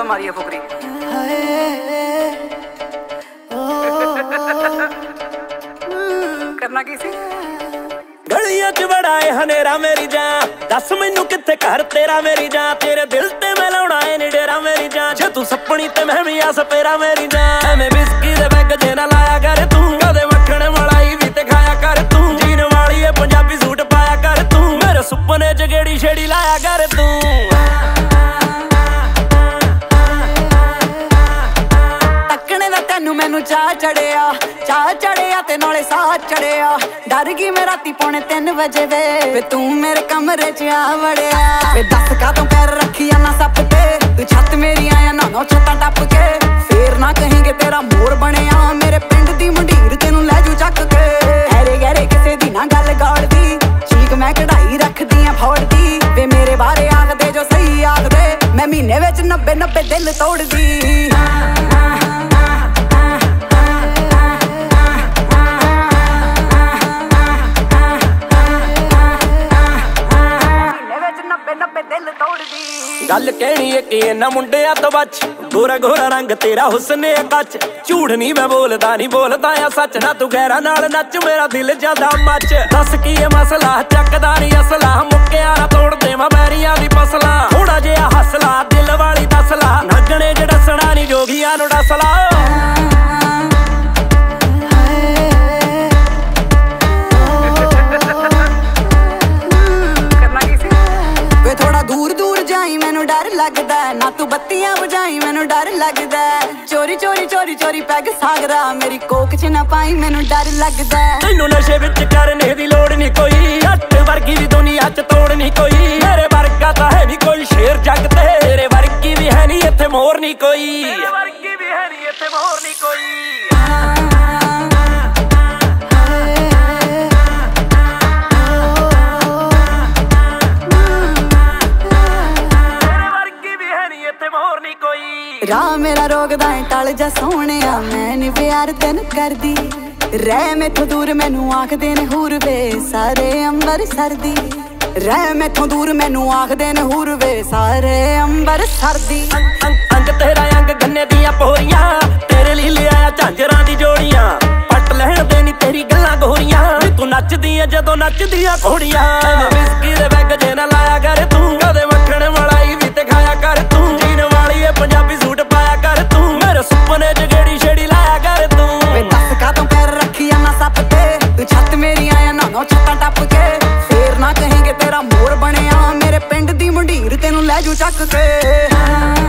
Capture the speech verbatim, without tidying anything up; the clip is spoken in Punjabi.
ਮੈਂ ਮਾਰੀ ਆ ਫੁਕਰੀ। ਕਰਨਾ ਕੀ ਸੀ? ਗਲੀਆਂ ਚ ਬੜਾ ਏ ਹਨੇਰਾ ਮੇਰੀ ਜਾਨ, ਦੱਸ ਮੈਨੂੰ ਕਿੱਥੇ ਘਰ ਤੇਰਾ ਮੇਰੀ ਜਾਨ। ਤੇਰੇ ਦਿਲ ਤੇ ਮੈਂ ਲਾਉਣਾ ਏ ਨੀ ਡੇਰਾ ਮੇਰੀ ਜਾਨ, ਜੇ ਤੂੰ ਸੱਪਣੀ ਤੇ ਮੈਂ ਵੀ ਆ ਸਪੇਰਾ ਮੇਰੀ ਜਾਨ। ਐਵੇਂ ਵਿਸਕੀ ਦੇ ਬੈਗ ਜੇ ਨਾ ਲਾਇਆ ਕਰ ਤੂੰ, ਕਦੇ ਮੱਖਣ ਮਲਾਈ ਵੀ ਤੇ ਖਾਇਆ ਕਰ ਤੂੰ। ਜੀਨ ਵਾਲੀ ਏ ਪੰਜਾਬੀ ਸੂਟ ਪਾਇਆ ਕਰ ਤੂੰ, ਮੇਰੇ ਸੁਪਨੇ ਚ ਗੇੜੀ ਛੇੜੀ ਲਾਇਆ ਕਰ ਤੂੰ। ਤੈਨੂੰ ਮੈਨੂੰ ਚਾਹ ਚੜਿਆ, ਚਾਹ ਚੜਿਆ ਤੇ ਨਾਲੇ ਸਾਹ ਚੜਿਆ। ਡਰ ਗਈ ਮੈਂ ਰਾਤੀ ਪੌਣੇ ਤਿੰਨ ਵਜੇ ਵੇ, ਵੇ ਤੂੰ ਮੇਰੇ ਕਮਰੇ ਚ ਆ ਵੜਿਆ। ਵੇ ਦੱਸ ਕਾਤੋਂ ਪੈਰ ਰੱਖੀਆਂ ਨਾ ਸੱਪ ਤੇ, ਤੂੰ ਛੱਤ ਮੇਰੀ ਆਇਆ ਨਾ ਨੌ ਛੱਤਾਂ ਟੱਪ ਕੇ। ਫੇਰ ਨਾ ਕਹੇਂਗੇ ਤੇਰਾ ਮੋਰ ਬਣਿਆ, ਮੇਰੇ ਪਿੰਡ ਦੀ ਮੰਡੀਰ ਤੈਨੂੰ ਲੈ ਜੂ ਚੱਕ ਕੇ। ਐਰੇ ਗੈਰੇ ਕਿਸੇ ਦੀ ਨਾ ਗੱਲ ਗਾੜਦੀ, ਚੀਕ ਮੈਂ ਕਢਾਈ ਰੱਖਦੀ ਆ ਫੋੜਦੀ। ਵੇ ਮੇਰੇ ਬਾਰੇ ਆਖਦੇ ਜੋ ਸਹੀ ਆਖਦੇ, ਮੈਂ ਮਹੀਨੇ ਵਿੱਚ ਨੱਬੇ ਨੱਬੇ ਦਿਲ ਤੋੜਦੀ। ਗੱਲ ਕਹਿਣੀ ਏ ਕਿ ਇਹਨਾਂ ਮੁੰਡਿਆਂ ਤੋਂ ਬਚ, ਗੋਰਾ ਗੋਰਾ ਰੰਗ ਤੇਰਾ ਹੁਸਨ ਏ ਕੱਚ। ਝੂਠ ਨਹੀਂ ਮੈਂ ਬੋਲਦਾ, ਨਹੀਂ ਬੋਲਦਾ ਆ ਸੱਚ, ਨਾ ਤੂੰ ਗੈਰਾਂ ਨਾਲ ਨੱਚ ਮੇਰਾ ਦਿਲ ਜਾਂਦਾ ਮੱਚ। ਦੱਸ ਕੀ ਏ ਮਸਲਾ, ਚੱਕਦਾ ਨਹੀਂ ਅਸਲਾ, ਮੁੱਕਿਆ ਨਾ ਤੋੜ ਦੇਵਾਂ ਬੈਰੀਆਂ ਦੀ ਫਸਲਾਂ। ਥੋੜਾ ਜਿਹਾ ਹੱਸਲਾ ਦਿਲ ਵਾਲੀ ਦਸਲਾ, ਨੱਚਣੇ ਚ ਡੱਸਣਾ ਨਹੀਂ ਜੋਗੀਆਂ ਨੂੰ ਡੱਸਲਾ। ਮੈਨੂੰ ਡਰ ਲੱਗਦਾ ਨਾ ਤੂੰ ਬੱਤੀਆਂ ਬੁਝਾਈ, ਮੈਨੂੰ ਡਰ ਲੱਗਦਾ। ਚੋਰੀ ਚੋਰੀ ਚੋਰੀ ਚੋਰੀ ਪੈਗ ਸਾਗਰਾ, ਮੇਰੀ ਕੋਕ ਚ ਨਾ ਪਾਈ, ਮੈਨੂੰ ਡਰ ਲੱਗਦਾ। ਤੈਨੂੰ ਨਸ਼ੇ ਵਿੱਚ ਕਰਨੇ ਦੀ ਲੋੜ ਨਹੀਂ ਕੋਈ, ਅੱਟ ਵਰਗੀ ਦੀ ਦੁਨੀਆ ਚ ਤੋੜ ਨਹੀਂ ਕੋਈ। ਮੇਰੇ ਵਰਗਾ ਤਾਂ ਹੈ ਨਹੀਂ ਕੋਈ ਸ਼ੇਰ ਜੱਗ ਤੇ, ਤੇਰੇ ਵਰਗੀ ਵੀ ਹੈ ਨਹੀਂ ਇੱਥੇ ਮੋਰ ਨਹੀਂ ਕੋਈ। ਤੇਰੇ ਵਰਗੀ ਵੀ ਹੈ ਨਹੀਂ ਇੱਥੇ ਮੋਰ ਨਹੀਂ ਕੋਈ। ਰਾਹ ਮੇਰਾ ਰੋਕਦਾ ਏ ਟਲ ਜਾ ਸੋਹਣਿਆ, ਮੈਂ ਨੀ ਪਿਆਰ ਤੈਨੂੰ ਕਰਦੀ। ਰਹਿ ਮੈਥੋਂ ਦੂਰ ਮੈਨੂੰ ਆਖਦੇ ਨੇ ਹੂਰ ਵੇ, ਸਾਰੇ ਅੰਬਰਸਰ ਦੀ। ਰਹਿ ਮੈਥੋਂ ਦੂਰ ਮੈਨੂੰ ਆਖਦੇ ਨੇ ਹੂਰ ਵੇ, ਸਾਰੇ ਅੰਬਰਸਰ ਦੀ। ਅੰਗ ਤੇਰਾ ਅੰਗ ਗੰਨੇ ਦੀਆਂ ਪੋਰੀਆਂ, ਤੇਰੇ ਲਈ ਲਿਆਇਆ ਝਾਂਜਰਾਂ ਦੀ ਜੋੜੀਆਂ। ਪੱਟ ਲੈਣ ਦੇ ਨੀ ਤੇਰੀ ਗੱਲਾਂ ਗੋਰੀਆਂ, ਤੂੰ ਨੱਚਦੀ ਆਂ ਜਦੋਂ ਨੱਚਦੀਆਂ ਘੋੜੀਆਂ। ਵਿਸਕੀ ਦੇ ਬੈਗ ਜੇ ਨਾ ਲਾਇਆ ਕਰ ਤੂੰ, ਕਦੇ ਮੱਖਣ ਮਲਾਈ ਵੀ ਤੇ ਖਾਇਆ ਕਰ ਤੂੰ। ਜੀਨ ਵਾਲੀ ਏ ਪੰਜਾਬੀ ਸੂਟ ਪਾਇਆ ਕਰ ਤੂੰ, ਮੇਰੇ ਸੁਪਨੇ ਚ ਗੇੜੀ ਛੇੜੀ ਲਾਇਆ ਕਰ ਤੂੰ। ਵੇ ਦੱਸ ਕਾਤੋਂ ਪੈਰ ਰੱਖੀਆਂ ਨਾ ਸੱਪ ਤੇ, ਤੂੰ ਛੱਤ ਮੇਰੀ ਆਇਆ ਨਾ ਨੌ ਛੱਤਾਂ ਟੱਪ ਕੇ। ਫੇਰ ਨਾ ਕਹੇਂਗੇ ਤੇਰਾ ਮੋਰ ਬਣਿਆ, ਮੇਰੇ ਪਿੰਡ ਦੀ ਮੰਡੀਰ ਤੈਨੂੰ ਲੈ ਜੂ ਚੱਕ ਕੇ।